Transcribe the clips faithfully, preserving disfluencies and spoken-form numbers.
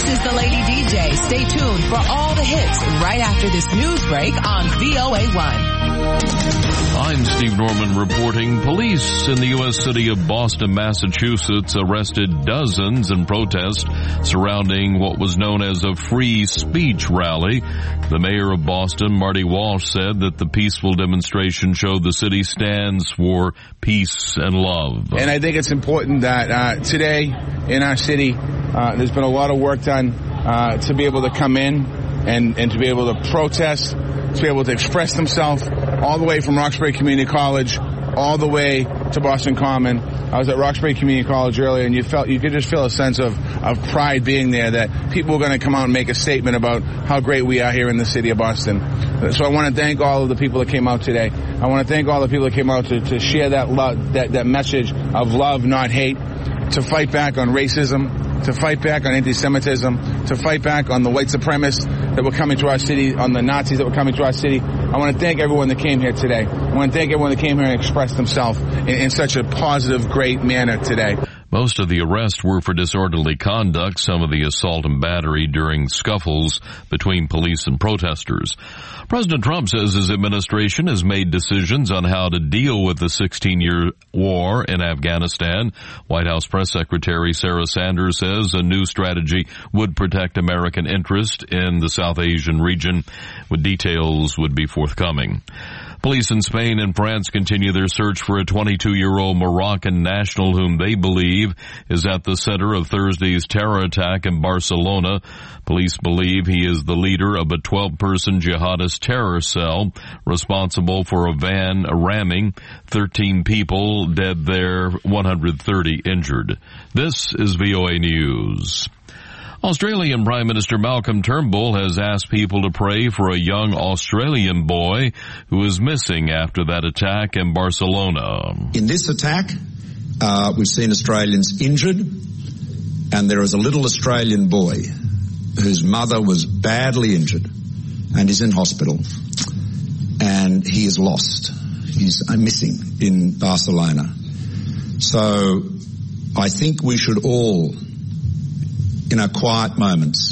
is the Lady D J. Stay tuned for all the hits right after this news break on V O A one. I'm Steve Norman reporting. Police in the U S city of Boston, Massachusetts arrested dozens in protest surrounding what was known as a free speech rally. The mayor of Boston, Marty Walsh, said that the peaceful demonstration showed the city stands for peace and love. And I think it's important that uh, today in our city, uh, there's been a lot of work done uh, to be able to come in and, and to be able to protest, to be able to express themselves, all the way from Roxbury Community College all the way to Boston Common. I was at Roxbury Community College earlier, and you felt you could just feel a sense of, of pride being there, that people were going to come out and make a statement about how great we are here in the city of Boston. So I want to thank all of the people that came out today. I want to thank all the people that came out to, to share that love, that, that message of love, not hate, to fight back on racism, to fight back on anti-Semitism, to fight back on the white supremacists that were coming to our city, on the Nazis that were coming to our city. I want to thank everyone that came here today. I want to thank everyone that came here and expressed themselves in, in such a positive, great manner today. Most of the arrests were for disorderly conduct, some of the assault and battery during scuffles between police and protesters. President Trump says his administration has made decisions on how to deal with the sixteen-year war in Afghanistan. White House Press Secretary Sarah Sanders says a new strategy would protect American interest in the South Asian region, with details would be forthcoming. Police in Spain and France continue their search for a twenty-two-year-old Moroccan national whom they believe is at the center of Thursday's terror attack in Barcelona. Police believe he is the leader of a twelve-person jihadist terror cell responsible for a van ramming. thirteen people dead there, one hundred thirty injured. This is V O A News. Australian Prime Minister Malcolm Turnbull has asked people to pray for a young Australian boy who is missing after that attack in Barcelona. In this attack, uh, we've seen Australians injured, and there is a little Australian boy whose mother was badly injured and is in hospital, and he is lost. He's missing in Barcelona. So I think we should all, in our quiet moments,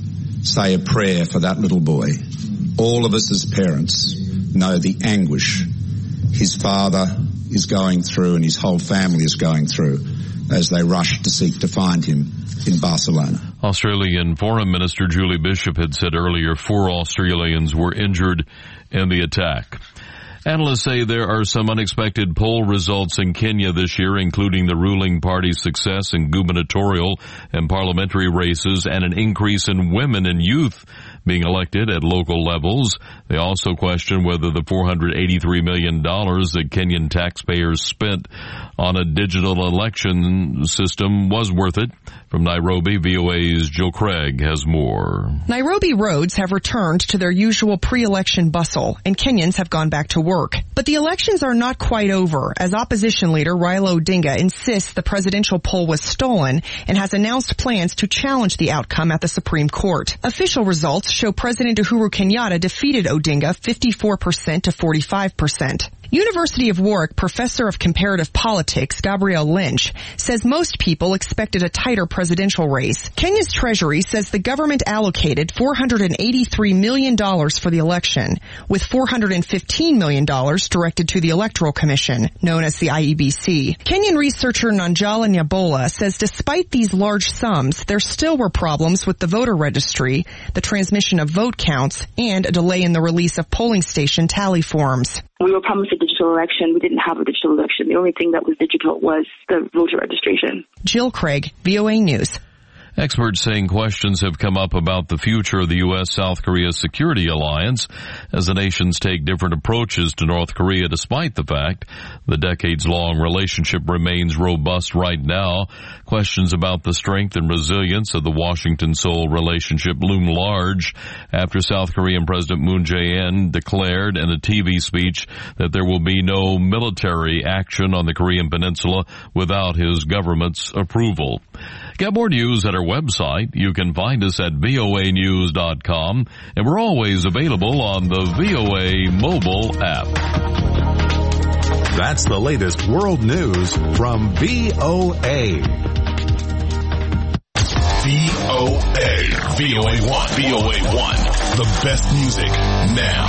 say a prayer for that little boy. All of us as parents know the anguish his father is going through and his whole family is going through as they rush to seek to find him in Barcelona. Australian Foreign Minister Julie Bishop had said earlier four Australians were injured in the attack. Analysts say there are some unexpected poll results in Kenya this year, including the ruling party's success in gubernatorial and parliamentary races and an increase in women and youth being elected at local levels. They also question whether the four hundred eighty-three million dollars that Kenyan taxpayers spent on a digital election system was worth it. From Nairobi, V O A's Jill Craig has more. Nairobi roads have returned to their usual pre-election bustle, and Kenyans have gone back to work. But the elections are not quite over, as opposition leader Raila Odinga insists the presidential poll was stolen and has announced plans to challenge the outcome at the Supreme Court. Official results show President Uhuru Kenyatta defeated Odinga fifty-four percent to forty-five percent. University of Warwick professor of comparative politics Gabrielle Lynch says most people expected a tighter presidential race. Kenya's Treasury says the government allocated four hundred eighty-three million dollars for the election, with four hundred fifteen million dollars directed to the Electoral Commission, known as the I E B C. Kenyan researcher Nanjala Nyabola says despite these large sums, there still were problems with the voter registry, the transmission of vote counts, and a delay in the release of polling station tally forms. We were promised a digital election. We didn't have a digital election. The only thing that was digital was the voter registration. Jill Craig, V O A News. Experts saying questions have come up about the future of the U S South Korea security alliance as the nations take different approaches to North Korea, despite the fact the decades-long relationship remains robust right now. Questions about the strength and resilience of the Washington-Seoul relationship loom large after South Korean President Moon Jae-in declared in a T V speech that there will be no military action on the Korean peninsula without his government's approval. Get more news at our website. You can find us at V O A news dot com, and we're always available on the V O A mobile app. That's the latest world news from V O A. V O Hey, V O A one. V O A one. The best music now.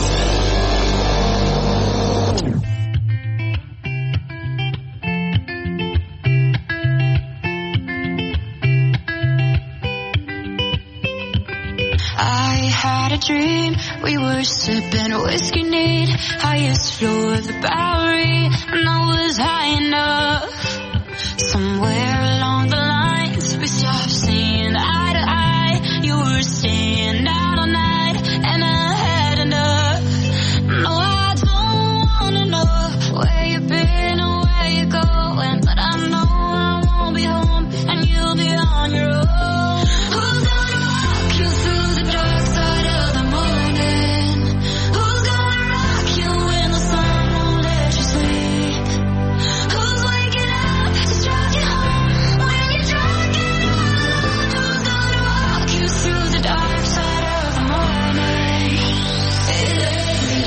I had a dream, we were sipping whiskey neat, highest floor of the Bowery, and I was high enough. Somewhere along the lines, we stopped seeing eye to eye. You were staying out all night, and I had enough. No, I don't wanna know where you've been or where you're going, but I know I won't be home, and you'll be on your own. Who's gonna walk you through the dark side of the morning? Who's gonna rock you when the sun won't let you sleep? Who's waking up to drive you home when you're drunk and all alone? Who's gonna walk you through the dark side of the morning? It ain't me.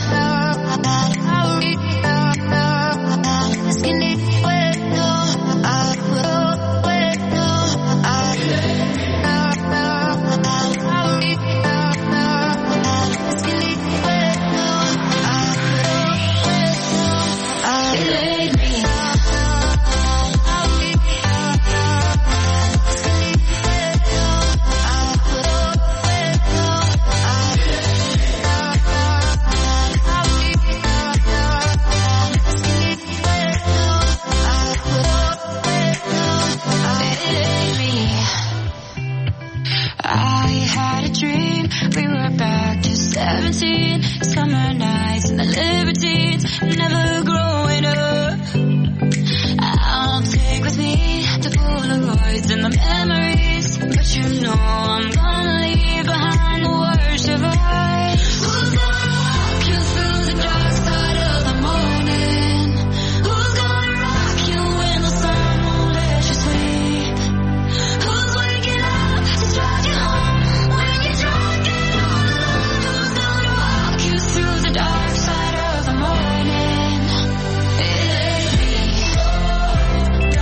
I had a dream, we were back to seventeen, summer nights and the libertines, never growing up. I'll take with me the Polaroids and the memories, but you know I'm gonna leave behind the worst of us. Who's gonna walk you through the dark side of the morning? Who's gonna rock you when the sun won't let you sleep? Who's waking up to drive you home when you're drunk and all alone? Who's gonna walk you through the dark side of the morning? It ain't me. It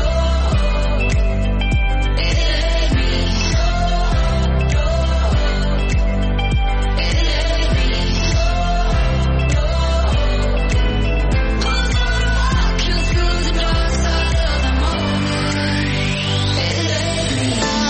ain't me. It ain't me. Who's gonna walk you through the dark side of the morning? It ain't me.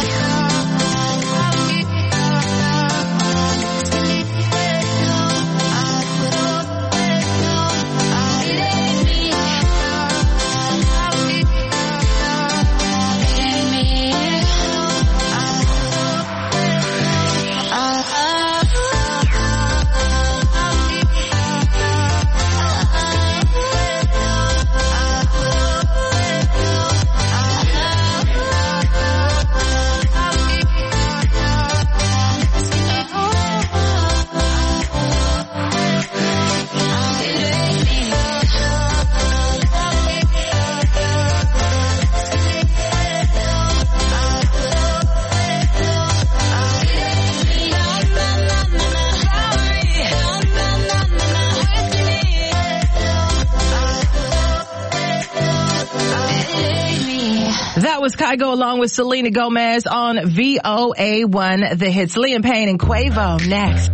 That was Kygo along with Selena Gomez on V O A one, The Hits. Liam Payne and Quavo next.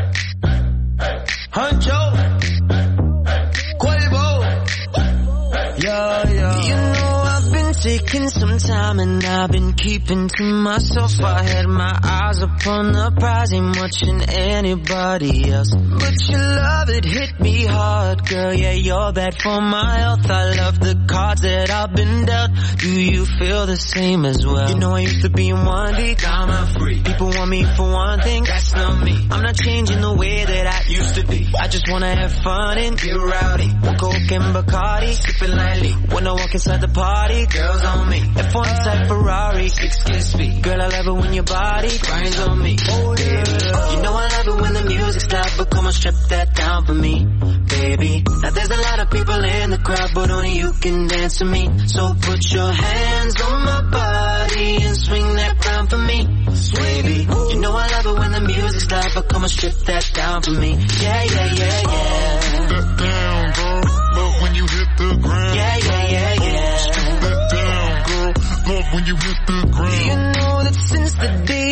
Huncho, Quavo, yeah, yeah. You know I've been taking some time and I've been keeping to myself. I had my eyes upon the prize, ain't watching anybody else. But your love, it hit me hard, girl. Yeah, you're bad for my health. I love the cards that I've been dealt. Do you feel the same as well? You know I used to be in one deep, now I'm free. People want me for one thing, that's not me. I'm not changing the way that I used to be. I just wanna have fun and get rowdy. One Coke and Bacardi, sipping lightly. When I walk inside the party, girls on me. F one type Ferrari, six kiss speed. Girl, I love it when your body grinds on me. Oh, baby, you know I love it when the music's loud, but come on, strip that down for me, baby. Now there's a lot of people in the crowd, but only you can dance to me. So put your hands on my body and swing that crown for me, baby. You know I love it when the music's loud, but come on, strip that down for me. Yeah, yeah, yeah, yeah. Strip that down, girl. Love when you hit the ground. Yeah, yeah, yeah, yeah. Strip that down, girl. Love when you hit the ground. You know that since the day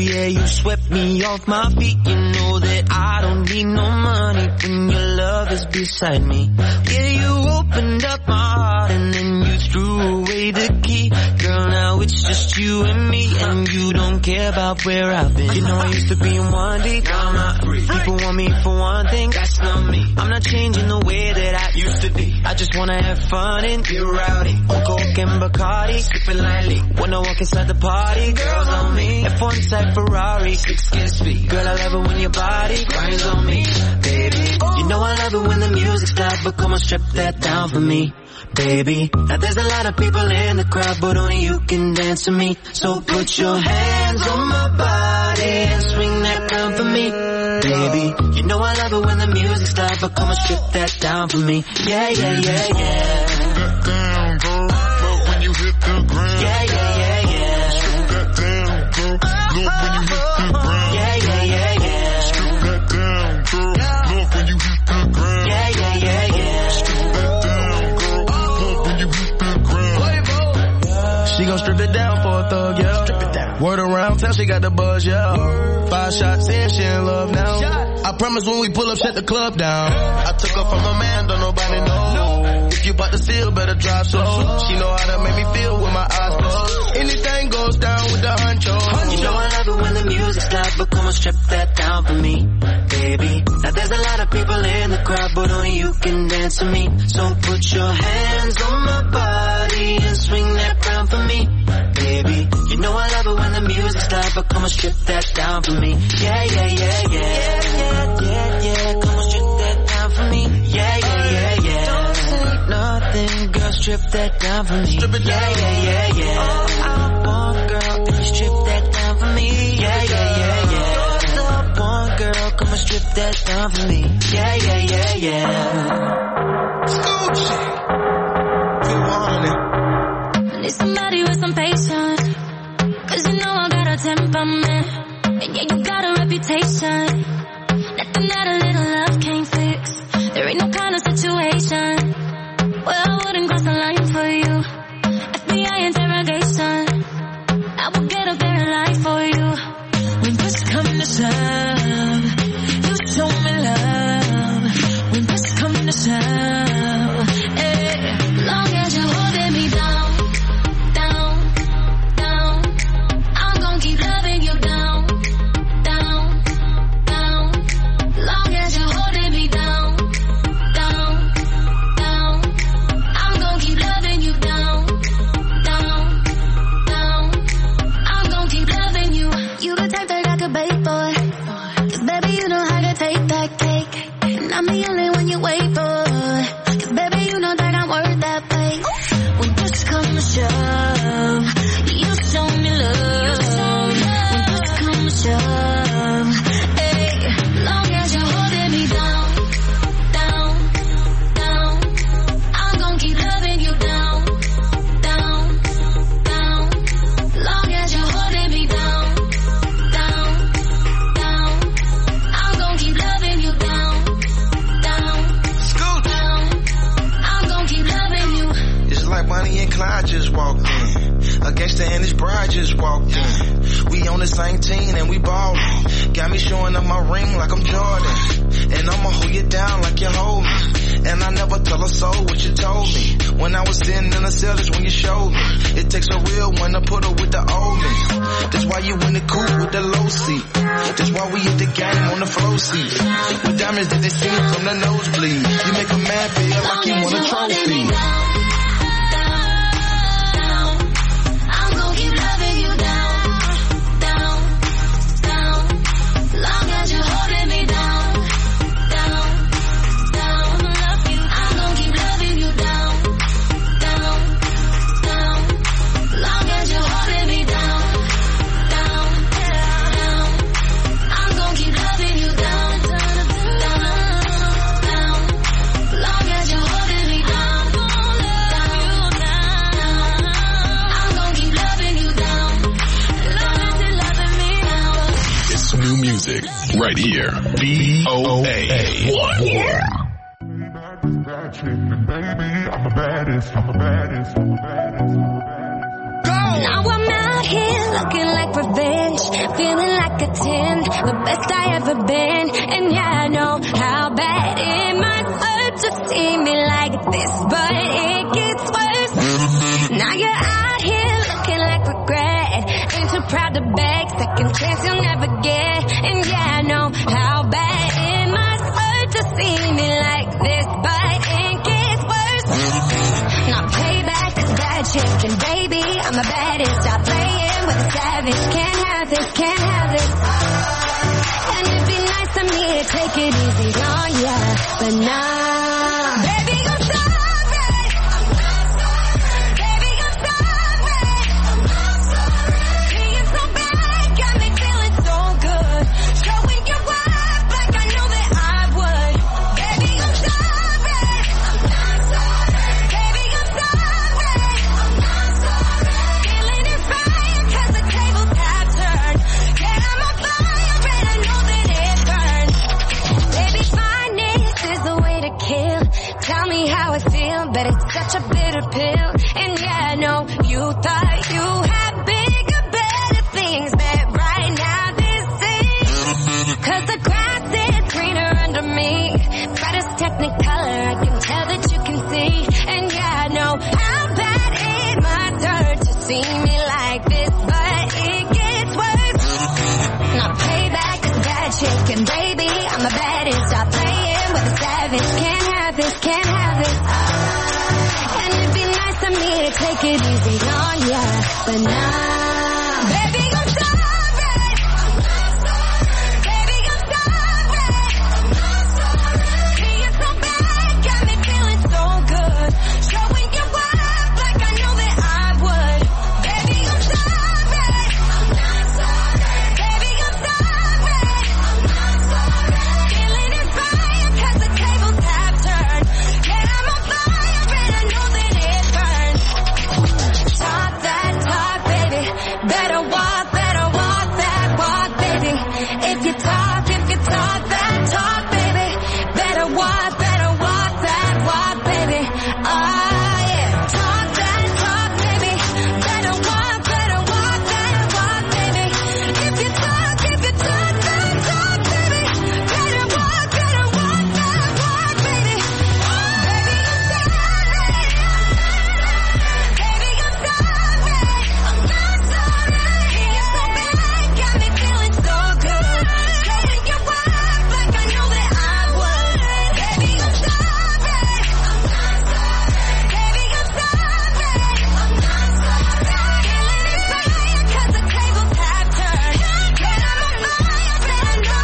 yeah, you swept me off my feet. You know that I don't need no money when your love is beside me. Yeah, you opened up my heart and then you threw away the key. Girl, now it's just you and me, and you don't care about where I've been. You know I used to be in one deep, now I'm not free. People want me for one thing, that's not me. I'm not changing the way that I used to be. I just wanna have fun and get rowdy. On coke and Bacardi, sipping lightly. When I walk inside the party, girls on me. F one type Ferrari, six kiss speed. Girl, I love it when your body grinds on me, baby. You know I love it when the music's loud, but come on, strip that down for me, baby. Now there's a lot of people in the crowd, but only you can dance to me. So put your hands on my body and swing that crown for me, baby. You know I love it when the music's loud, but come on, strip that down for me. Yeah, yeah, yeah, yeah. That down, girl. Love when you hit the ground. Yeah, yeah, yeah, yeah. Strip that down, girl. Love when you hit the ground. Yeah, yeah, yeah, yeah. Strip that down, girl. Love when you hit the ground. Yeah, yeah, yeah, yeah. Strip that down, girl. Love when you hit the ground. She gon' strip it down for a thug, yeah. Strip it down. Word around town, she got the buzz, yeah. Word. Five shots in, she in love now. Shot. I promise when we pull up, shut the club down. I took her from a man, don't nobody know. No. If you bout to steal, better drive slow. She know how to make me feel with my eyes closed. Anything goes down with the honcho. You know I love it when the music's loud, but come on, strip that down for me, baby. Now there's a lot of people in the crowd, but only you can dance to me. So put your hands on my body and swing that crown for me, baby. You know I love it when the music's loud, but come on, strip that down for me. Yeah, yeah, yeah, yeah. Yeah, yeah, yeah, yeah. Come on, strip that down for me. Yeah, yeah, yeah, yeah. Don't say nothing, girl, strip that down for me. Strip it down. Yeah, yeah, yeah, yeah. All I want, girl, if you strip that down for me. Yeah, yeah, yeah, yeah. All I want, girl, come on, strip that down for me. Yeah, yeah, yeah, yeah. Scoochie. You want it. I need somebody with some patience, cause you know I got a temperament, and yeah, you got a reputation. Nothing that a little love can't fix. There ain't no kind of situation where I wouldn't cross the line for you. F B I interrogation, I will get up there and lie for you. When push comes to shove, you show me love. When push comes to shove, eh. Long as you're holding me down, down, down, I'm gon' keep loving you down, down, down. Long as you're holding me down, down, down, I'm gon' keep loving you down, down, down. I'm gon' keep loving you. You the type that I could bait for, cause baby you know how to take that cake, and I'm the only one you wait for, cause baby you know that I'm worth that wait. When push comes to shove, you show me love. When push comes to shove, hey, long as you're holding me down, down, down, I'm gon' keep loving you down, down, down. Long as you're holding me down, down, down, I'm gon' keep loving you down, down, down. I'm gon' keep loving you. It's like Bonnie and Clyde just walked in. A gangster and his bride just walked in. We on the same team and we ballin'. Got me showing up my ring like I'm Jordan. And I'ma hold you down like you hold me. And I never tell a soul what you told me. When I was sitting in the cell, that's when you showed me. It takes a real one to put her with the old me. That's why you in the coupe with the low seat. That's why we hit the game on the flow seat. With diamonds that they see from the nosebleed. You make a man feel like he want a trophy. Music right here. V O A one. Now I'm out here looking like revenge, feeling like a ten, the best I ever been. And yeah, I know how bad it might hurt to see me like this, but it gets worse. Now you're out here looking like regret. Ain't too proud to beg, second chance you'll never get. And yeah, I know how bad it might hurt to see me like this, but it gets worse. Now payback is bad chicken, baby, I'm the baddest. Stop playing with a savage, can't have this, can't have this. And it'd be nice of me to take it easy on ya, but nah. Baby, I'm sorry. Baby, I'm sorry. Being so bad got me feeling so good. Showing you up like I know that I would. Baby, I'm sorry. Baby, I'm sorry. Feeling inspired 'cause the tables have turned. Yeah, I'm on fire and I know that it burns. Baby, finance is the way to kill. Tell me how I feel, but it's such a bitter pill. And yeah, I know you thought you had bigger, better things, but right now this is. 'Cause the grass is greener under me. Brightest technicolor, I can tell that you can see. And yeah, I know how bad it might hurt to see me like this, but it gets worse. Now payback is bad chicken, baby, I'm the baddest. Stop playing with a savage, can't have this, can't have this. And it'd be nice of me to take it easy on ya, but nah. Baby, I'm sorry. Baby, I'm sorry. Being so bad got me feeling so good. Showing you up like I know that I would. Baby, I'm sorry. Baby, I'm sorry. Feeling inspired 'cause the tables have turned. Yeah, I'm on fire and I know that it burns. Talk that talk, baby. Better walk, better walk that walk, baby. If you talk, if you talk that talk, baby. Better walk, better walk that walk, baby. Oh yeah. Talk that talk, baby. Better walk, better walk that walk, baby. If you talk, if you talk that talk, baby. Better walk, better walk that walk, baby. Baby, I'm sorry. Baby, I'm sorry. I'm not sorry. Being so bad got me feeling so good. Showing you up like I know that I would. Baby, I'm sorry. I'm not sorry. Baby, I'm sorry. I'm not sorry. Feeling inspired 'cause the tables have turned. Yeah, I'm on fire and I know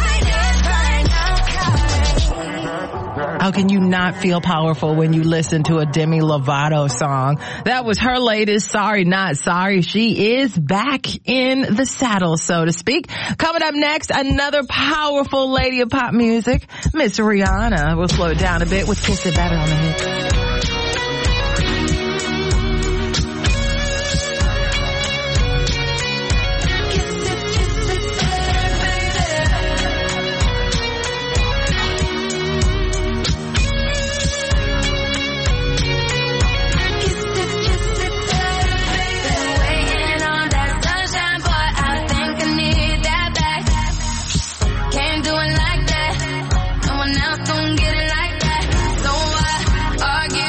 that it burns. How can you not feel powerful when you listen to a Demi Lovato song? That was her latest Sorry Not Sorry. She is back in the saddle, so to speak. Coming up next, another powerful lady of pop music, Miss Rihanna. We'll slow it down a bit with Kiss It Better on the hit. Waiting on that sunshine, boy, I think I need that back. Can't do it like that. No one else gon' get it like that. So I argue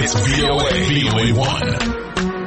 It's V O A, V O A one.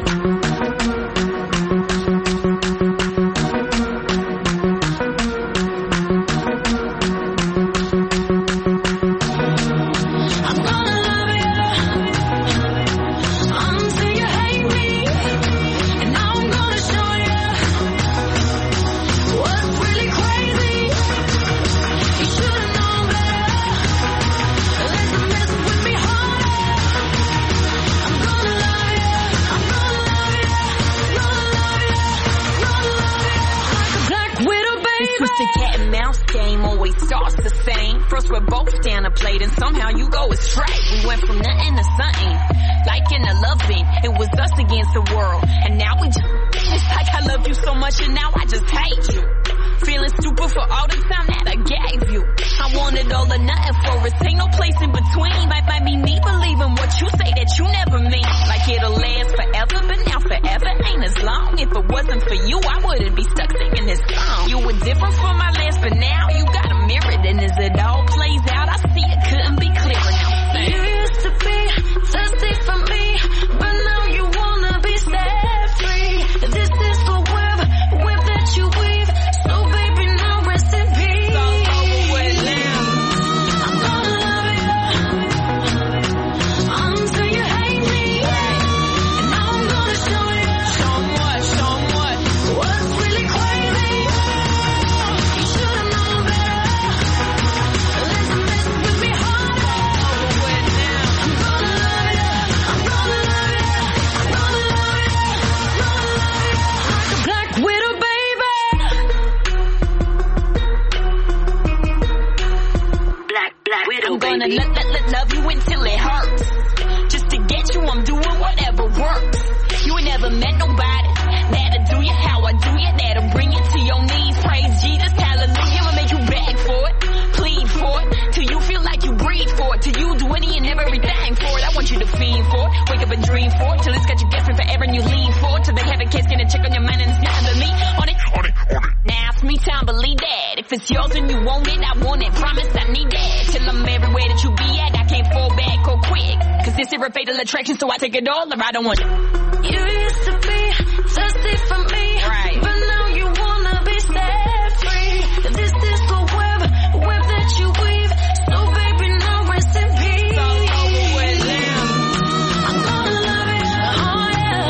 Attraction, so I take it all, or I don't want it. You used to be thirsty for me, right? But now you wanna be set free. This is the web, web that you weave. So baby, now rest in peace. So over with them. I'm gonna love it, oh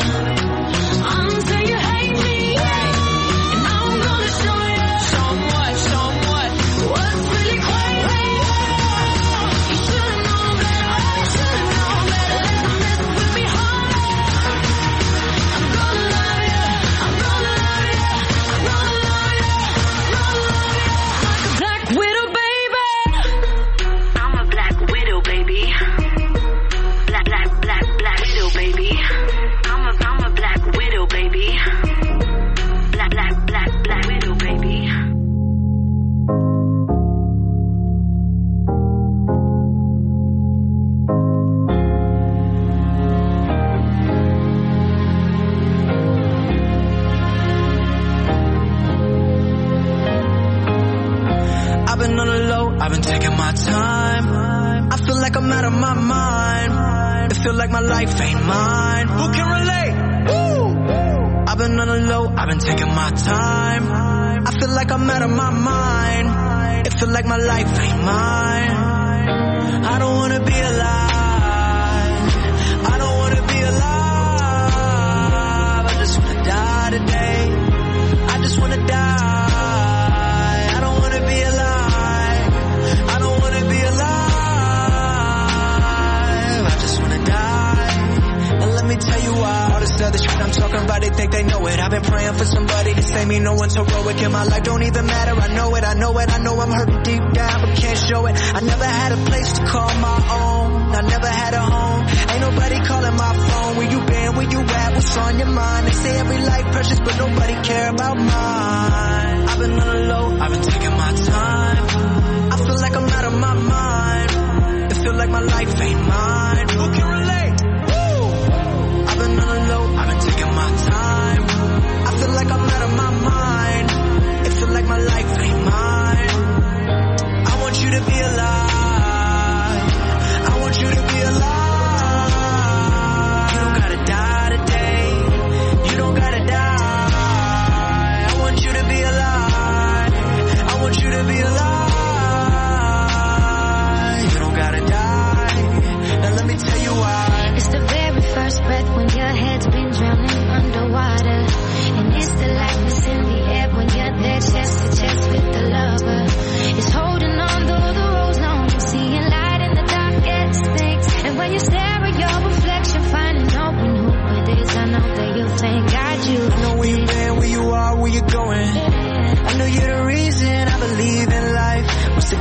yeah. Until you hate me, right? And now I'm gonna show you, show 'em what, show 'em what, what's really crazy. You should've known better, you should've known better. I've been taking my time. I feel like I'm out of my mind. It feel like my life ain't mine. Who can relate? Woo! I've been on the low, I've been taking my time. I feel like I'm out of my mind. It feel like my life ain't mine. I don't wanna be alive. I don't wanna be alive. I just wanna die today. I just wanna die. I don't wanna be alive. I don't wanna be alive. I just wanna die. And let me tell you why. All this other shit I'm talking about, they think they know it. I've been praying for somebody to save me. No one's heroic in my life, don't even matter. I know it, I know it, I know I'm hurting deep down, but can't show it. I never had a place to call my own. I never had a home. Ain't nobody calling my phone. Where you been, where you at, what's on your mind? They say every life precious, but nobody care about mine. I've been on the low, I've been taking my time. I feel like I'm out of my mind. It feel like my life ain't mine. Who can relate? Woo! I've been on the low, I've been taking my time. I feel like I'm out of my mind. It feel like my life ain't mine. I want you to be alive. I want you to be alive.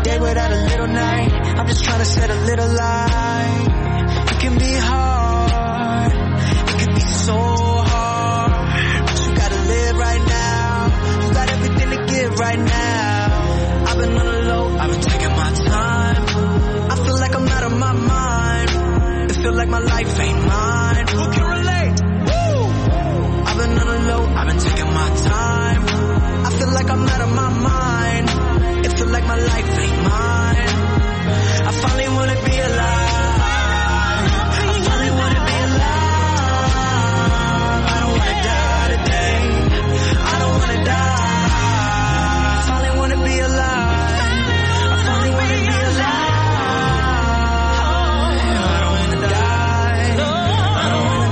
day without a little night. I'm just trying to set a little light. It can be hard, it can be so hard, but you gotta live right now. You got everything to give right now. I've been on the low, I've been taking my time. I feel like I'm out of my mind. It feel like my life ain't mine. Who can relate? Woo! I've been on the low, I've been taking my time. I feel like I'm out of my mind. It feel like my life ain't mine. I finally wanna be alive. I finally wanna be alive. I don't wanna die today. I don't wanna die. I finally wanna be alive. I finally wanna be alive. I don't wanna die. I don't wanna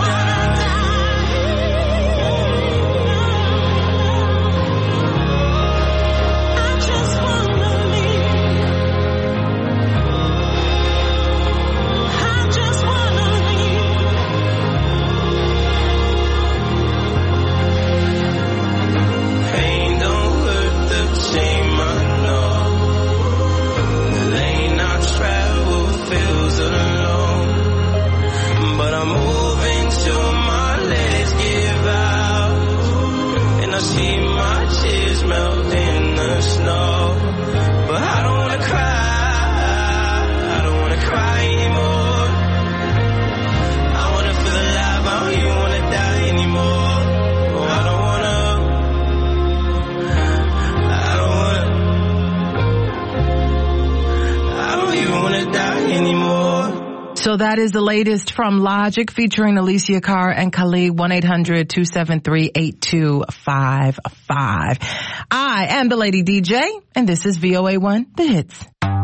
So that is the latest from Logic featuring Alicia Carr and Khalid. one eight hundred two seven three eight two five five. I am the Lady D J, and this is V O A one, The Hits.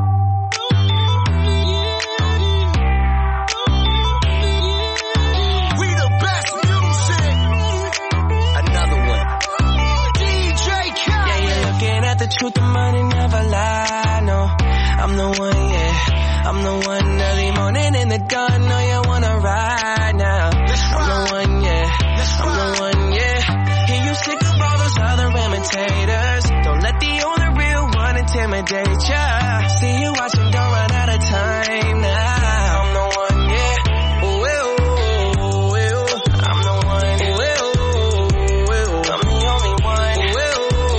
The truth, the money never lie, no. I'm the one, yeah. I'm the one early morning in the dawn. No, you wanna ride now. I'm the one, yeah. I'm the one, yeah. Hear you sick of all those other imitators. Don't let the only real one intimidate ya. See you watching, don't run out of time now. I'm the one, yeah. Ooh, ooh, ooh, ooh. I'm the one, ooh, ooh, ooh. I'm the only one, ooh, ooh.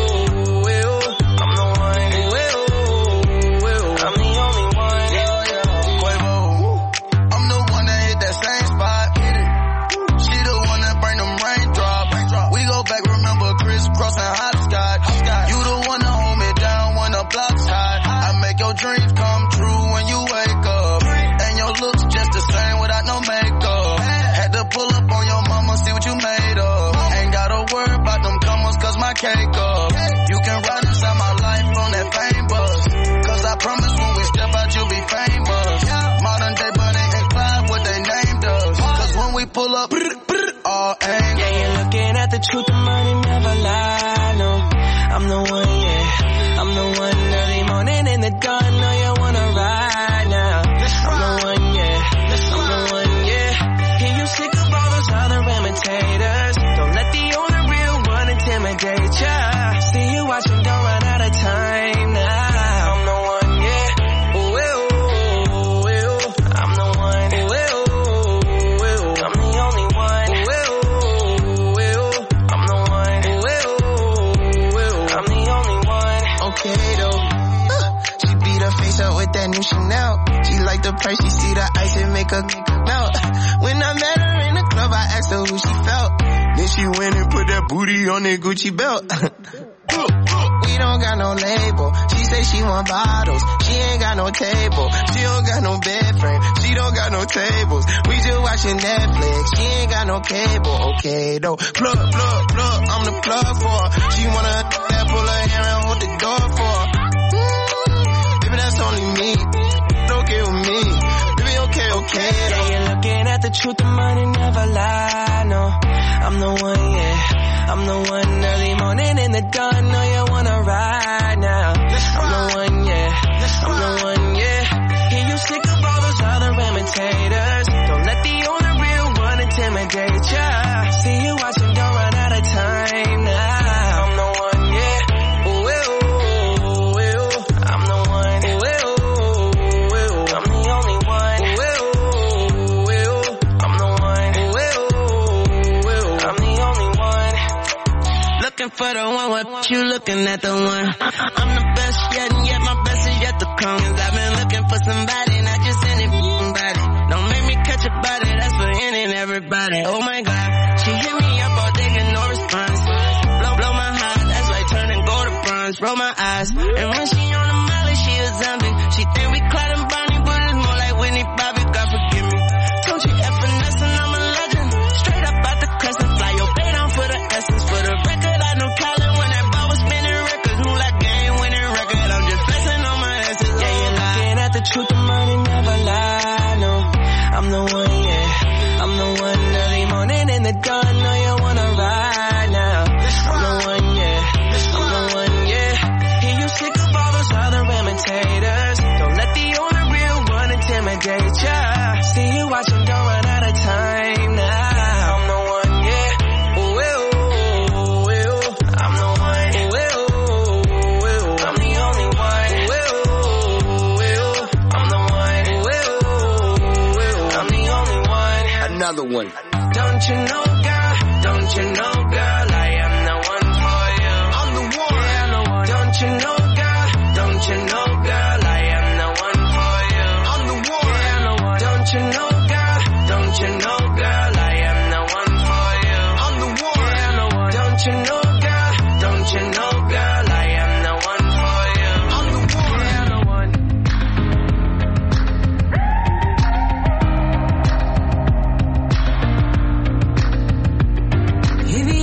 Dreams come true when you wake up, and your looks just the same without no makeup. Had to pull up on your mama, see what you made of. Ain't gotta worry about them commas, cause my cake up. You can ride inside my life on that fame bus, cause I promise when we step out you'll be famous. Modern day Bonnie and Clyde, what they named us, cause when we pull up, all angles. Yeah, you're looking at the truth, the money never lie, no. I'm the one, yeah. I'm the one early morning in the dawn. No, you wanna ride now. I'm the one, yeah. I'm the one, yeah. Hear you sick of all those other imitators. Don't let the only real one intimidate ya. See you watching, don't run out of time now. I'm the one, yeah. Ooh, ooh, ooh, ooh. I'm the one, ooh, ooh, ooh. I'm the only one, ooh, ooh, ooh. I'm the one, ooh, ooh, ooh. I'm the only one. Okay, though. She beat her face up with that new Chanel. She like the price, she see the ice and make her melt. When I met her in the club, I asked her who she felt. Then she went and put that booty on that Gucci belt. We don't got no label. She say she want bottles. She ain't got no table. She don't got no bed frame. She don't got no tables. We just watching Netflix. She ain't got no cable. Okay, though. Plug, plug, plug. I'm the plug for her. She wanna that pull her hair and hold the door for her. Baby, that's only me. Okay with me. Baby, okay, okay. Yeah, you're looking at the truth, the money never lie, no. I'm the one, yeah. I'm the one early morning in the dawn. No, you wanna ride now. I'm the one, yeah. I'm the one, yeah. Hear you sick of all those other imitators. Don't let the only real one intimidate ya. See you watching, don't run out of time now. I'm the one, yeah. Ooh, ooh, ooh, ooh. I'm the one, ooh, for the one, what you looking at the one. I'm the best yet, and yet my best is yet to come. Cause I've been looking for somebody, not just any body. Don't make me catch a body, that's for any and everybody. Oh my God, she hit me up all day, get no response. Blow, blow my heart, that's like turning gold to bronze. Roll my eyes, and when she on the molly, she a zombie. She think we Clyde and Bonnie, but it's more like Whitney Bobby, God forgive me. Don't you F finesse and I'm a legend. Straight up out the crescent, fly your bait on for the essence. For the record, I know Colin when that ball was spinning records. Move like game winning record, I'm just flexing on my essence. Yeah, you're looking at the truth, the money never lie, no. I'm the one, yeah. I'm the one early morning in the dawn, know you wanna ride now. I'm the one, yeah. I'm the one, yeah. Hear you sick of all those other imitators. Don't let the only real one intimidate ya. See you watching, don't run out of time now. I'm the one, yeah. Ooh, ooh, ooh, ooh. I'm the one. Ooh, ooh, ooh. I'm the only one. Ooh, ooh, ooh. I'm the one. Ooh, ooh, ooh. I'm the only one. Another one. Don't you know, girl? Don't you know, girl? I am the one for you. I'm the one. Yeah, I'm the one. Don't you know, girl? Don't you know, girl? I am the one for you. I'm the one. Yeah, I'm the one. Don't you know, girl? Don't you know, girl? I am the one for you. I'm the one. Yeah, I'm the one. Don't you know, girl? Don't you know, girl? I am the one for you. I'm the one. Yeah, I'm the one. Baby,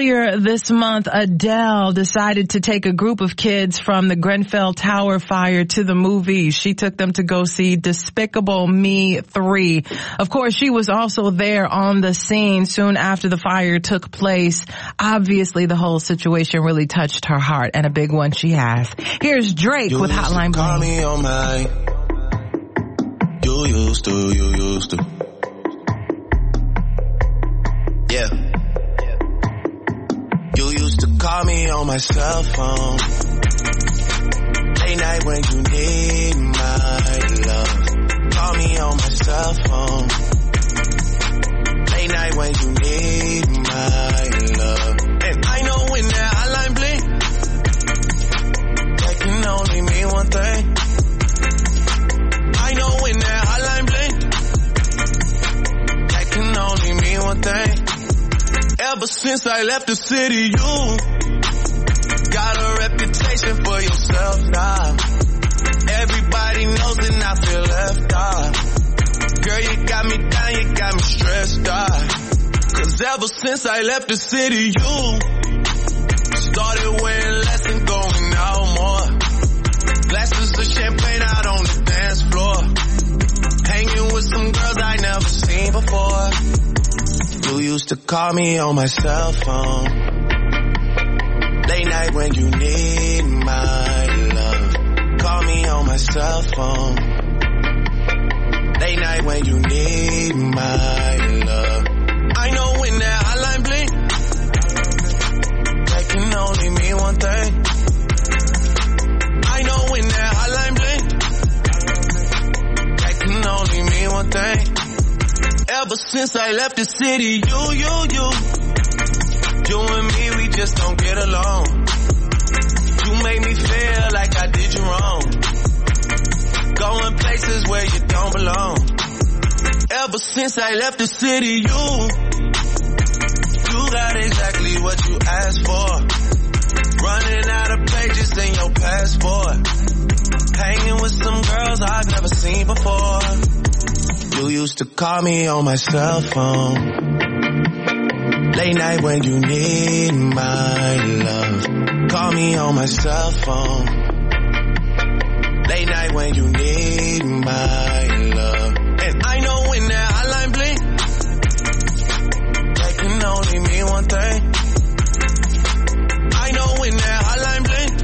Earlier this month, Adele decided to take a group of kids from the Grenfell Tower fire to the movies. She took them to go see Despicable Me three. Of course, she was also there on the scene soon after the fire took place. Obviously, the whole situation really touched her heart, and a big one she has. Here's Drake you with Hotline Bling. Me on my, you used to, you used to. Yeah. You used to call me on my cell phone. Late night when you need my love. Call me on my cell phone. Late night when you need my love. And I know when that hotline blink, that can only mean one thing. I know when that hotline blink, that can only mean one thing. Ever since I left the city, you got a reputation for yourself now. Everybody knows and I feel left out. Girl, you got me down, you got me stressed out. Cause ever since I left the city, you started wearing less and going out more. Glasses of champagne out on the dance floor. Hanging with some girls I never seen before. You used to call me on my cell phone. Late night when you need my love. Call me on my cell phone. Late night when you need my love. I know when that hotline blink, that can only mean one thing. I know when that hotline blink, that can only mean one thing. Ever since I left the city, you, you, you, you and me, we just don't get along. You made me feel like I did you wrong. Going places where you don't belong. Ever since I left the city, you, you got exactly what you asked for. Running out of pages in your passport. Hanging with some girls I've never seen before. You used to call me on my cell phone. Late night when you need my love. Call me on my cell phone. Late night when you need my love. And I know when that hotline blink, that can only mean one thing. I know when that hotline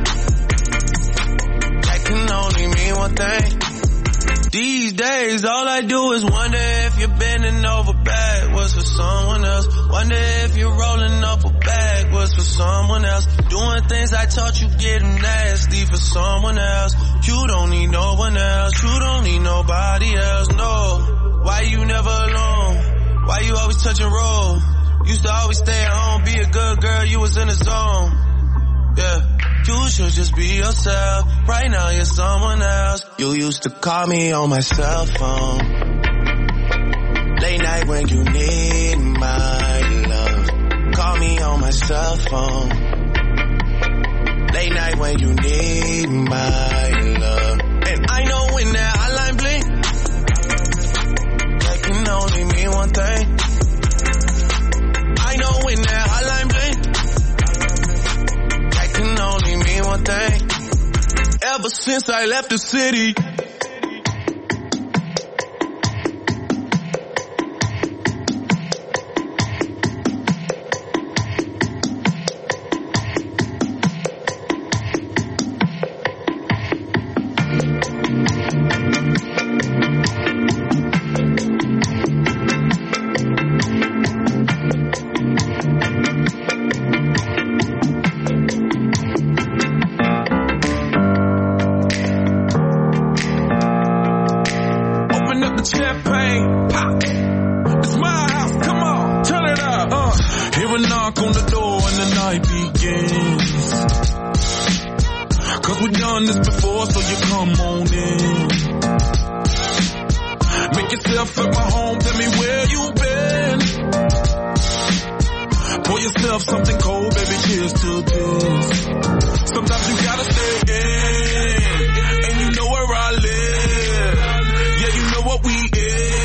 blink, that can only mean one thing. These days, all I do is wonder if you're bending over backwards for someone else. Wonder if you're rolling up a backwards for someone else. Doing things I taught you getting nasty for someone else. You don't need no one else. You don't need nobody else, no. Why you never alone? Why you always touch and roll? Used to always stay at home, be a good girl, you was in the zone. Yeah. You should just be yourself. Right now you're someone else. You used to call me on my cell phone. Late night when you need my love. Call me on my cell phone. Late night when you need my love. And I know when that hotline blink, that can only mean one thing. I know when that hotline blink, can only mean one thing. Ever since I left the city.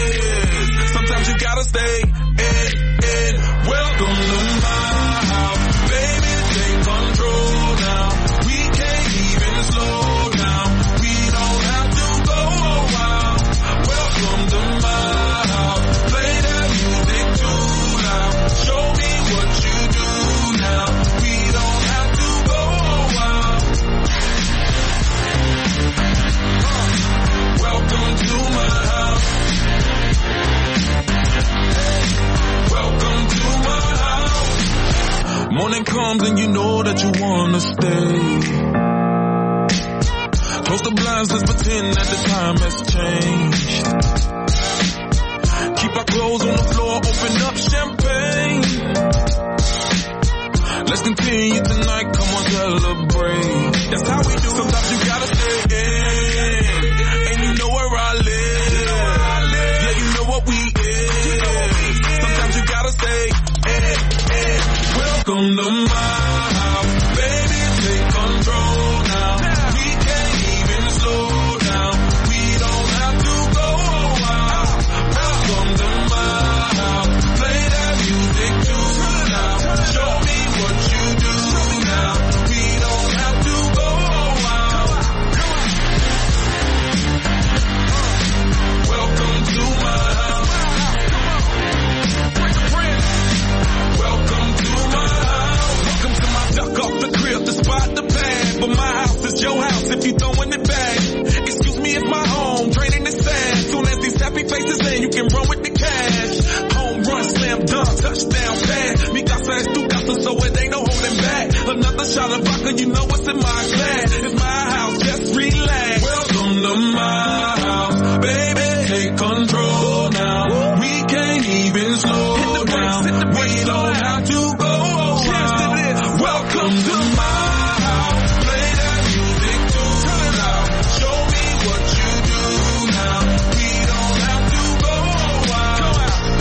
Sometimes you gotta stay in, in. Welcome to my house. morning comes and you know that you wanna stay. Close the blinds, let's pretend that the time has changed. Keep our clothes on the floor, open up champagne. Let's continue tonight, come on, celebrate. That's how we do. Sometimes you gotta stay in, and you know where I live. Yeah, you know what we is. Sometimes you gotta stay in, in. Welcome to my house, baby, take control now. We can't even slow down. We don't have to go out. Welcome to my house, play that music too loud. Show me what you do now. We don't have to go out. Welcome to my house. Welcome to my house. Welcome to my duck off the crib, the spot, the pad. But my house is your house if you throwing it back. Excuse me, it's my home, draining the sand. Soon as these happy faces in, you can run with the cash. Home run, slam dunk, touchdown pass. Mi casa es tu casa, so it ain't no holding back. Another shot of vodka, you know what's in my glass. It's my house, just relax. Welcome to my house, baby, take control now. We can't even slow down. We don't have to go out. Welcome to my house, play that music too loud. Show me what you do now. We don't have to go out.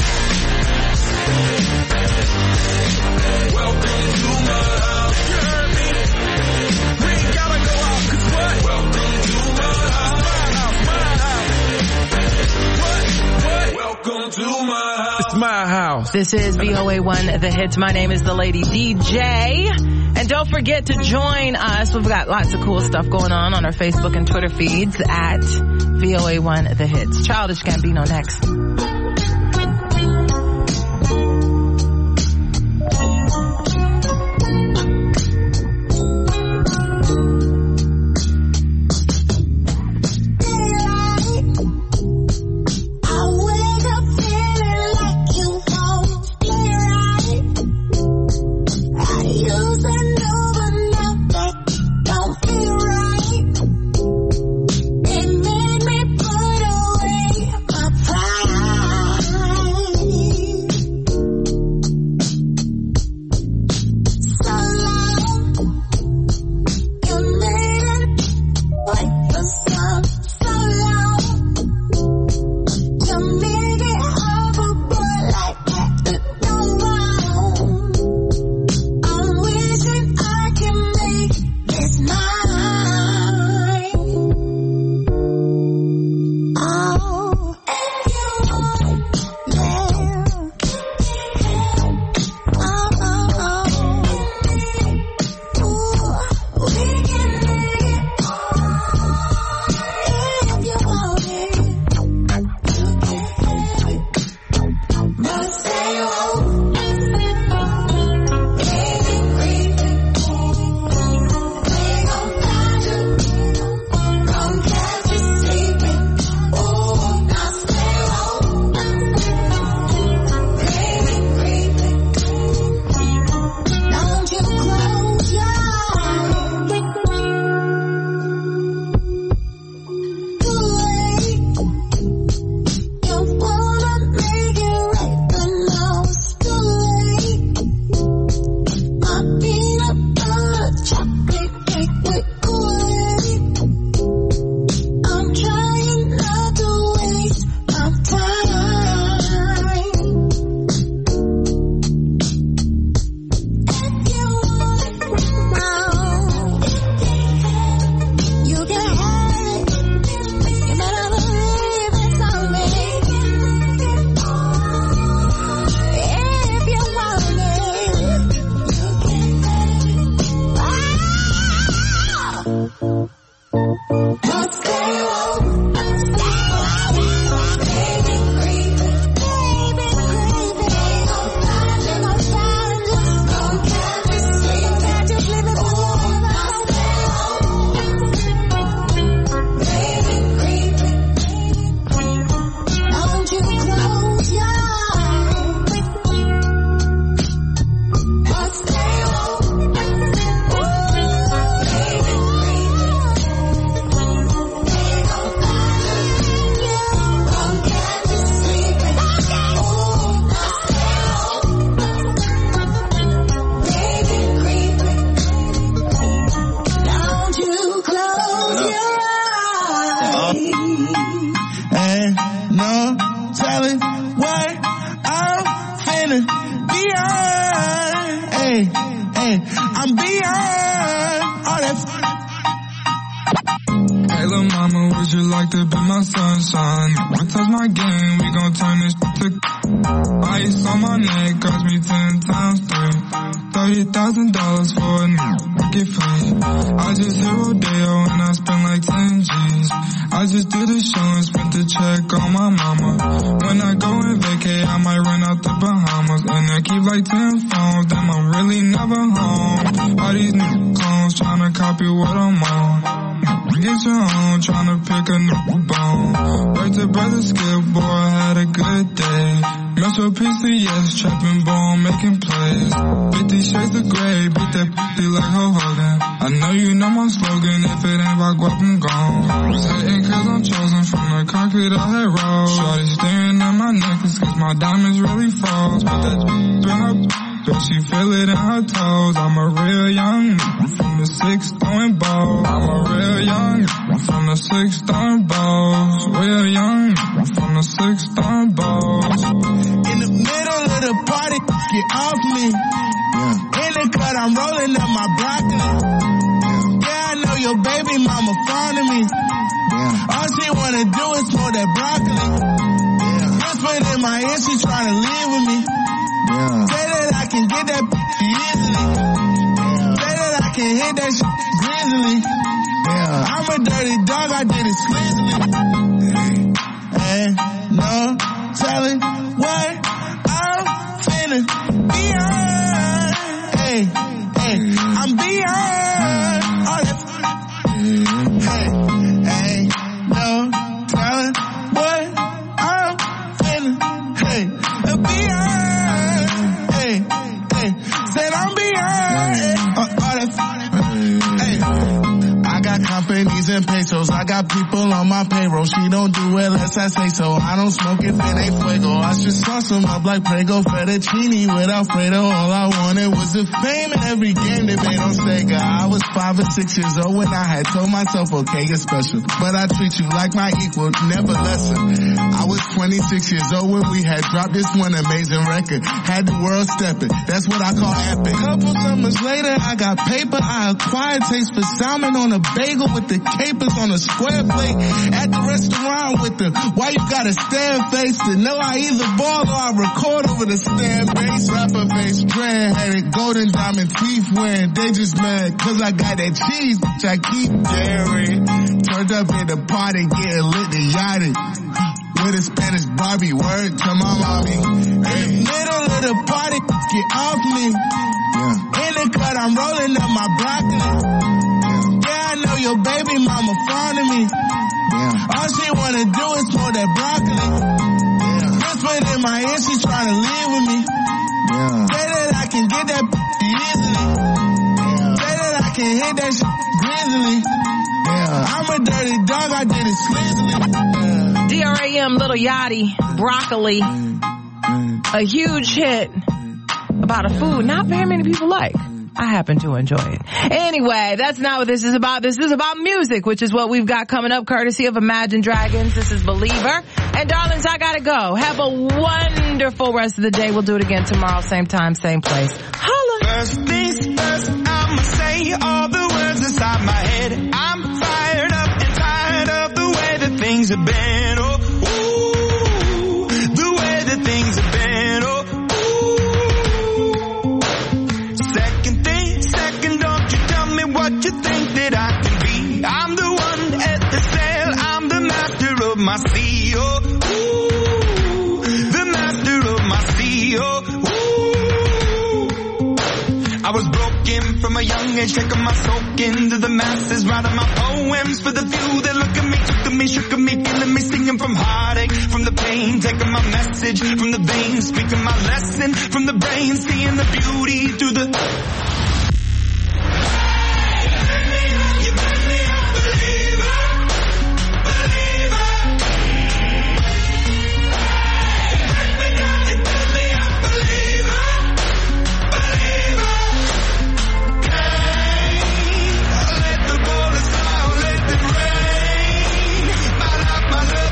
Welcome to my house. You heard me? We ain't gotta go out, 'cause what? Welcome to my house. My house, my house. What? What? Welcome to my house. It's my house. This is V O A one, The Hits. My name is the Lady D J. And don't forget to join us. We've got lots of cool stuff going on on our Facebook and Twitter feeds at V O A one, The Hits. Childish Gambino next. It made me put away my pride. Ain't no telling what I'm finna be on. Hey, hey, I'm beyond all that. Hey, little mama, would you like to be my sunshine? Never touch my game, we gon' turn this to ice on my neck, cost me ten times three. Thirty thousand dollars for a new get free. I just hit Rodeo and I spent like ten G's. I just did a show and spent the check on my mama. When I go and vacay, I might run out the Bahamas. And I keep like ten phones, damn, I'm really never home. All these new clones tryna copy what I'm on. Get your own, tryna pick a new bone. Right to brother Skip, boy, I had a good day. Metro P C S, trapping bone, making plays. Fifty shades of gray, beat that p***y like Ho Hogan. I know you know my slogan, if it ain't about guap, I'm gone. Was hating cause I'm chosen from the concrete I had rolled. Shorty staring at my necklace cause my diamonds really froze. Put that in her but she feel it in her toes. I'm a real young from the six throwing balls. I'm a real young from the six throwing balls. Real young from the six throwing balls. In the middle of the party, get off me. Yeah. In the cut, I'm rolling up my broccoli. Yeah, yeah I know your baby mama fond of me. Yeah. All she wanna do is smoke that broccoli. Yeah. Whispered in my ear, she tryna leave with me. Yeah. Say that I can get that easily. Yeah. Say that I can hit that shit greasily. Yeah. I'm a dirty dog, I did it sleazily. Ain't no telling what I'm finna be on. Hey, hey, I'm beyond all that. Hey, ain't no telling what I'm finna, hey, be on. Hey, hey, said I'm beyond all that. Hey, I got companies and pesos. I got people on my payroll. She don't do it unless I say so. I don't smoke if it ain't fuego. I should sauce them up like Prego fettuccine with Alfredo. All I wanted was the fame in every game debate on Sega. I was five or six years old when I had told myself, okay, you're special, but I treat you like my equal, never lesser. I was twenty-six years old when we had dropped this one amazing record. Had the world stepping. That's what I call epic. Couple summers later, I got paper. I acquired taste for salmon on a bagel with the capers on a square plate. At the restaurant with the why you gotta stare face to know I either ball or I record over the stand bass. Rapper face dread had it golden diamond teeth wearing. They just mad cause I got that cheese which I keep daring. Turned up at the party getting lit and yachted. With a Spanish Barbie, word to my mommy. In the middle of the party, get off me. Yeah. In the cut, I'm rolling up my broccoli. Yeah, yeah I know your baby mama fond of me. Yeah. All she wanna do is smoke that broccoli. Yeah. Whispered in my ear, she tryna leave with me. Yeah. Say that I can get that easily. Yeah. Say that I can hit that shit greasily. Yeah. I'm a dirty dog, I did it sleazily. Yeah. D R A M, Little Yachty, Broccoli, a huge hit about a food not very many people like. I happen to enjoy it. Anyway, that's not what this is about. This is about music, which is what we've got coming up courtesy of Imagine Dragons. This is Believer. And darlings, I gotta go. Have a wonderful rest of the day. We'll do it again tomorrow, same time, same place. Holla! First things first, I'ma say all the words inside my head. I'm fired up and tired of the way that things have been. Oh, ooh, the way that things have been. Oh, ooh. Second thing, second, don't you tell me what you think that I can be. I'm the one at the sail, I'm the master of my sea. Oh, ooh, the master of my sea. Oh, ooh. I was broken from a young age, taking my soak into the masses, writing my poems for the few that look at me, took at me, shook at me, feeling me, singing from heartache, from the pain, taking my message from the veins, speaking my lesson from the brain, seeing the beauty through the... My love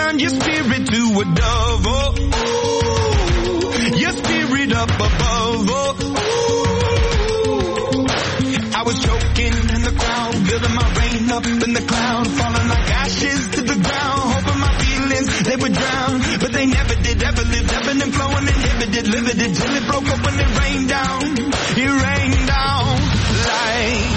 turned your spirit to a dove. Oh, ooh, your spirit up above. Oh, ooh. I was choking in the crowd, building my rain up in the cloud, falling like ashes to the ground, hoping my feelings, they would drown, but they never did, ever lived, ebbing and flowing, inhibited, limited, till it broke up when it rained down, it rained down like...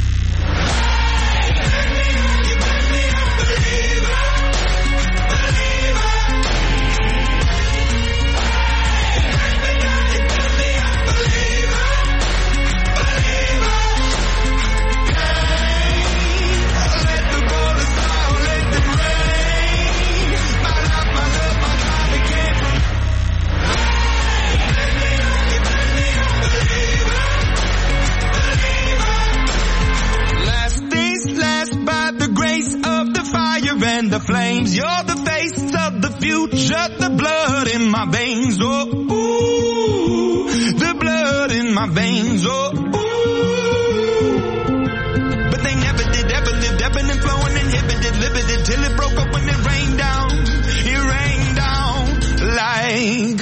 And the flames, you're the face of the future, the blood in my veins, oh, ooh, the blood in my veins, oh, ooh. But they never did, ever lived, ebbing and flowing, inhibited, limited, till it broke up when it rained down, it rained down like...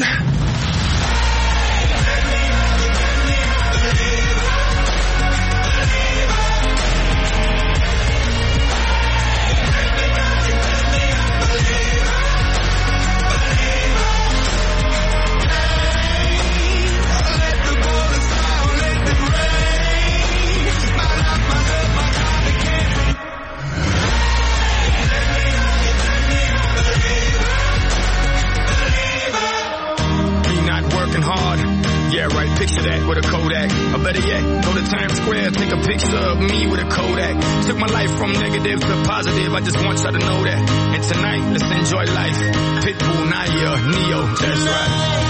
Yeah, right, picture that with a Kodak. Or better yet, go to Times Square, take a picture of me with a Kodak. Took my life from negative to positive, I just want y'all to know that. And tonight, let's enjoy life. Pitbull, Naya, Neo, that's right.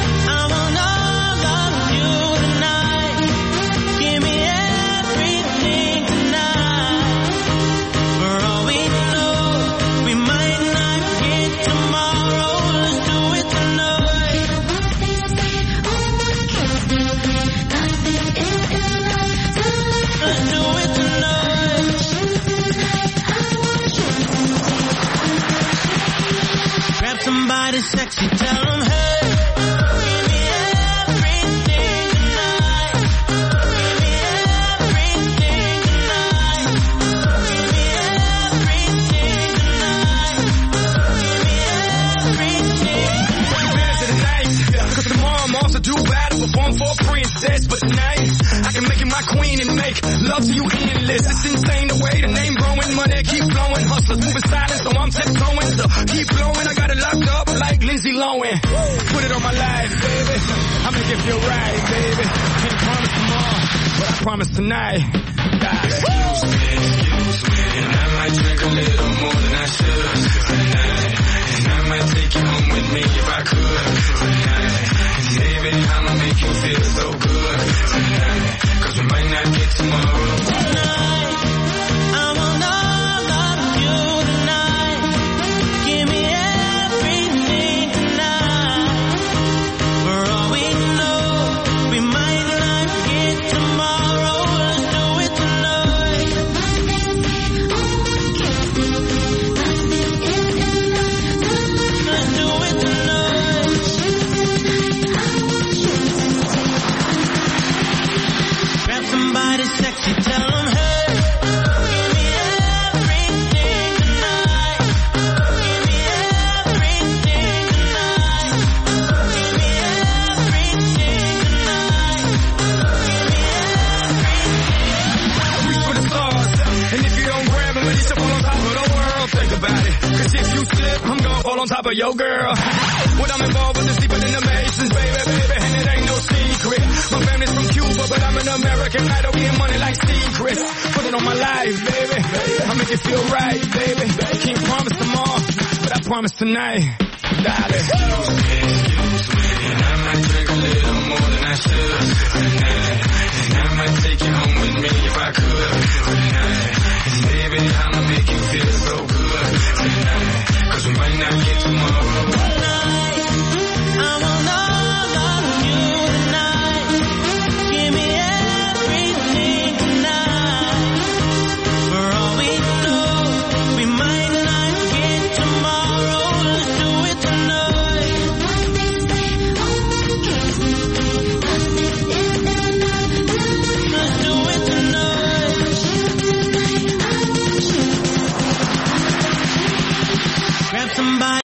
Somebody sexy, tell them, hey, give me everything tonight. Give me everything tonight. Give me everything tonight. Give me everything. Better tonight, cause tomorrow I'm also too bad to perform for a princess. But tonight, I can make you my queen and make love to you endless. It's insane the way the name growing, money keep flowing. Hustlers moving silent, so I'm tiptoeing. So keep blowing, I got it locked up like Lindsay Lohan. Put it on my life, baby. I'll make it feel right, baby. Can't promise tomorrow, but I promise tonight. God. Excuse me, excuse me, and I might drink a little more than I should tonight. And I might take you home with me if I could tonight. And baby, I'ma make you feel so good tonight. Cause we might not get tomorrow. Tonight, I want all of you tonight. Give me everything tonight. For all we know, we might not get tomorrow. Let's do it tonight. Let's do it tonight. Grab somebody sexy, tell them, hey, give me everything tonight. Give me everything tonight. Give me everything tonight. Reach for the stars, and if you don't grab them, at least you fall on top of the world. Think about it, cause if you slip, I'm gonna fall on top of your girl. What I'm involved with is deeper than the Masons, baby, baby, and it ain't no secret. My family's from Cuba, but I'm an American idol, getting money like secrets. Put it on my life, baby, I'll make it feel right, baby. Can't promise tomorrow, but I promise tonight, darling. Excuse me, excuse me, and I might drink a little more than I should tonight. And I might take you home with me if I could tonight. And baby, I'ma make you feel so good tonight. Cause we might not get tomorrow. Tonight.